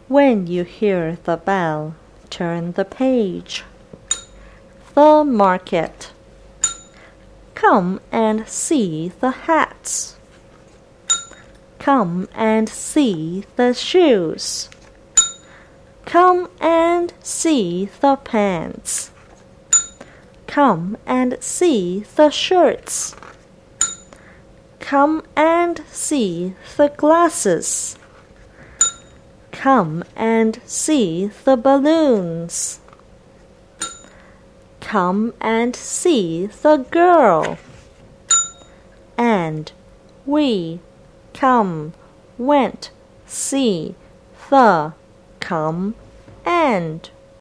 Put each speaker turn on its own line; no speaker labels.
When you hear the bell, turn the page. The market. Come and see the hats. Come and see the shoes. Come and see the pants. Come and see the shirts. Come and see the glasses. Come and see the balloons. Come and see the girl. And we come, went, see, the, come, and